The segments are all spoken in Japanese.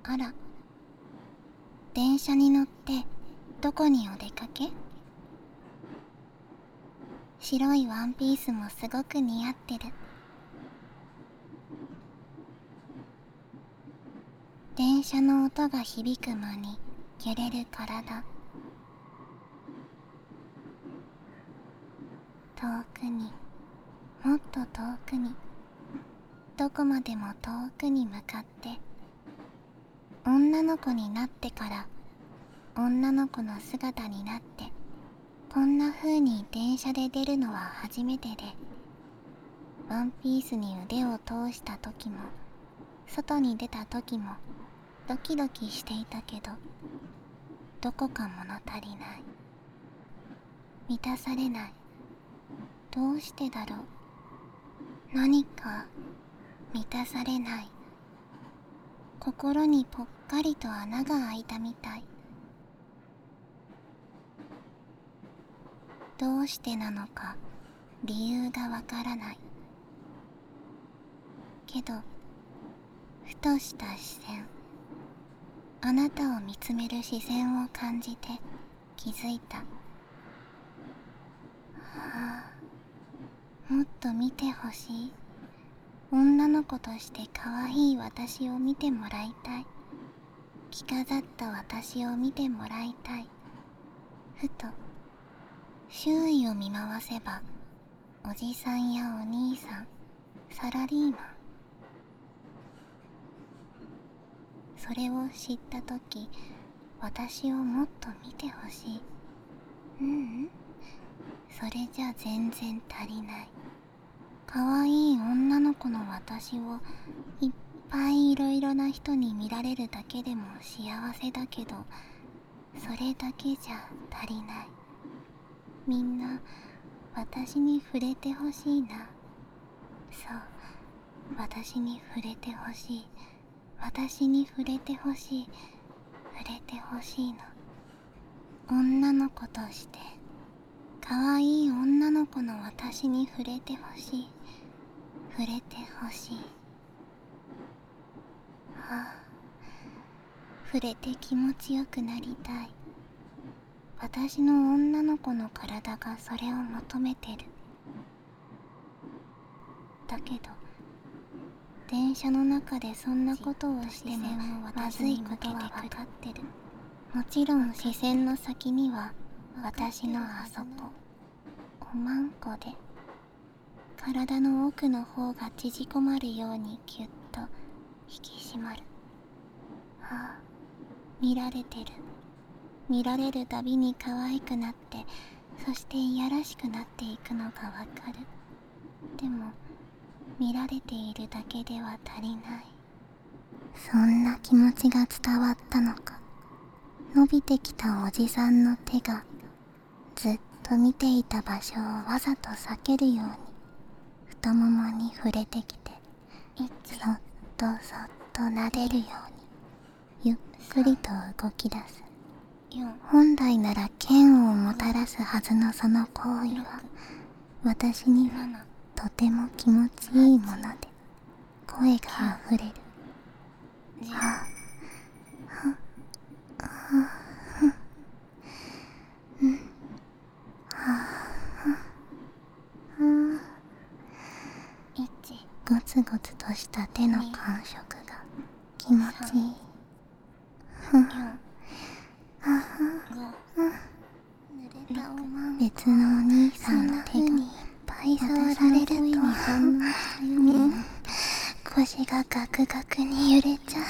あら、電車に乗ってどこにお出かけ？白いワンピースもすごく似合ってる。電車の音が響く間に揺れる体。遠くに、もっと遠くに、どこまでも遠くに向かって。女の子になってから女の子の姿になって、こんな風に電車で出るのは初めてで、ワンピースに腕を通した時も外に出た時もドキドキしていたけど、どこか物足りない、満たされない。どうしてだろう。何か満たされない。心にぽっかりと穴が開いたみたい。どうしてなのか理由がわからないけど、ふとした視線、あなたを見つめる視線を感じて気づいた。もっと見てほしい。女の子として可愛い私を見てもらいたい。着飾った私を見てもらいたい。ふと周囲を見回せば、おじさんやお兄さん、サラリーマン。それを知ったとき、私をもっと見てほしい。それじゃ全然足りない。可愛い女の子の私をいっぱいいろいろな人に見られるだけでも幸せだけど、それだけじゃ足りない。みんな私に触れてほしいな。そう、私に触れてほしい。私に触れてほしい。触れてほしいの。女の子として可愛い女の子の私に触れてほしい。触れてほしい。触れて気持ちよくなりたい。私の女の子の体がそれを求めてる。だけど電車の中でそんなことをしてもまずいことは分かってる。もちろん視線の先には私のあそこ、おまんこで体の奥の方が縮こまるようにぎゅっと引き締まる。見られてる。見られるたびに可愛くなって、そしていやらしくなっていくのがわかる。でも見られているだけでは足りない。そんな気持ちが伝わったのか、伸びてきたおじさんの手がずっと見ていた場所をわざと避けるように太ももに触れてきて、そっとそっと撫でるようにゆっくりと動き出す。本来なら嫌悪をもたらすはずのその行為は、私にはとても気持ちいいもので、声があふれる。ゴツゴツとした手の感触が気持ちいい。別のお兄さんの手がいっぱい触られると腰がガクガクに揺れちゃ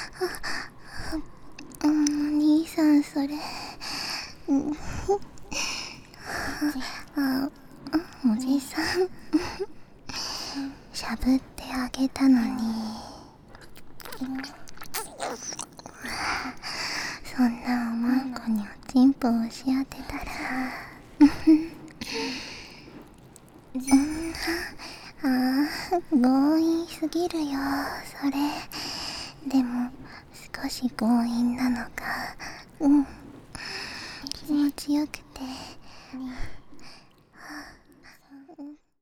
う。お兄さんそれおじさんしゃぶってあげたのに、そんなおまんこにおちんぽを押し当てたら強引すぎるよそれ。でも少し強引なのか、気持ちよくて